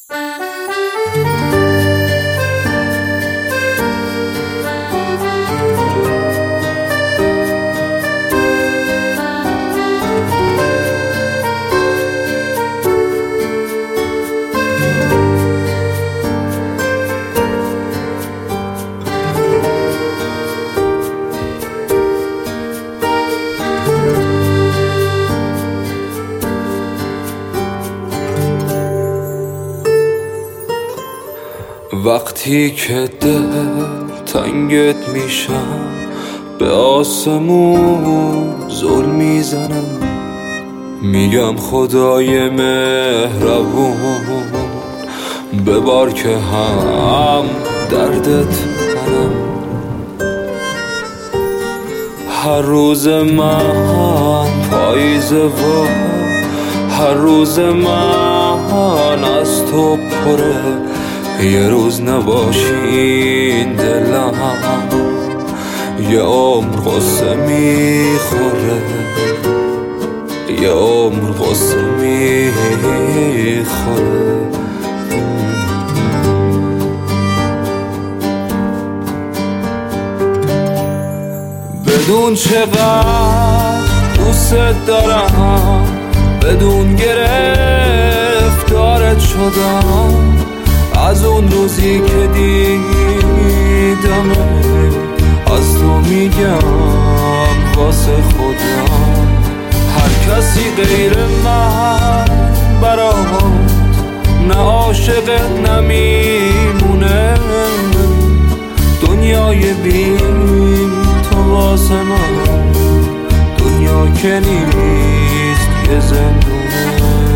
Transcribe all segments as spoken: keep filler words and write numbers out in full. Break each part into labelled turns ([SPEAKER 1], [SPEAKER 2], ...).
[SPEAKER 1] وقتی که دل تنگت میشم به آسمون زل میزنم، میگم خدای مهربون ببار که هم دردت منم. هر روز من پاییزه و هر روز من از تو پره، یه روز نباشین دلم یه عمر غصه میخوره، یه عمر غصه میخوره. بدون چقدر دوست دارم، بدون گرفتارت شدم، از اون روزی که دیدم از تو میگم واسه خودم. هر کسی غیر من برات نه عاشق نمیمونه، دنیای بی تو واسه من دنیا که نیست یه زندونه.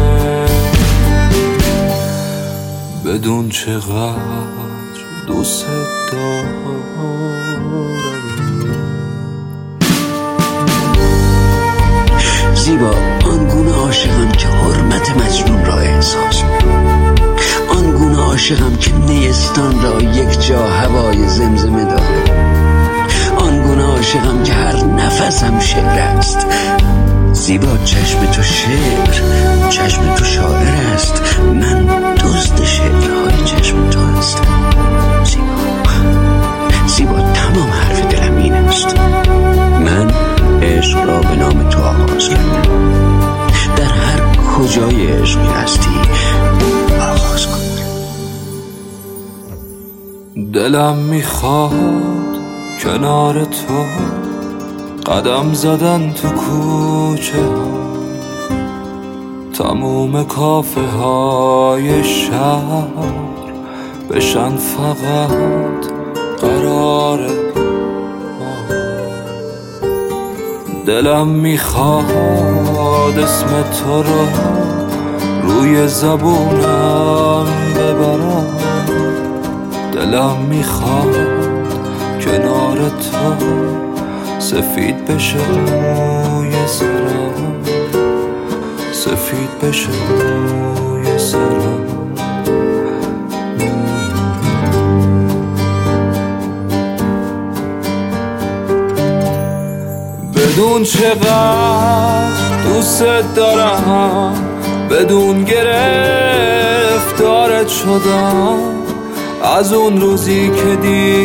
[SPEAKER 1] بدون چقدر دوست دارم.
[SPEAKER 2] زیبا، آنگونه عاشقم که حرمت مجنون را احساس، آنگونه عاشقم که نیستان را یک جا هوای زمزمه داره، آنگونه عاشقم که هر نفسم شعر است. زیبا، چشم تو شعر، چشم تو شاعر است، من دزد شعرهای چشم تو هستم. زیبا، زیبا، تمام حرف دلم این است، من عشق را به نام تو آغاز کردم. در هر کجای عشقی هستی آغاز کن.
[SPEAKER 1] دلم میخواد کنار تو قدم زدن تو کوچه ها، تموم کافه های شهر بشن فقط قرار ما. دلم میخواد اسم تو رو روی زبونم ببرم، دلم میخواد کنار تو سفید بشه موی سرم، سفید بشه موی سرم. بدون چقدر دوست دارم، بدون گرفتارت شدم، از اون روزی که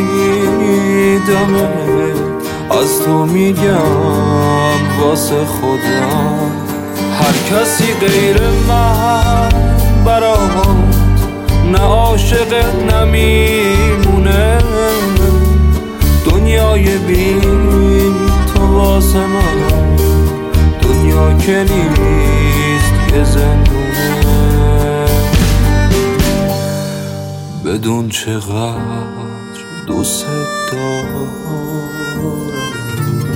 [SPEAKER 1] دیدم از تو میگم واسه خودم. هر کسی غیر من برات نه عاشق نمیمونه، دنیای بی تو واسه من دنیا که نیست یه زندونه. بدون چقدر دوست دارم.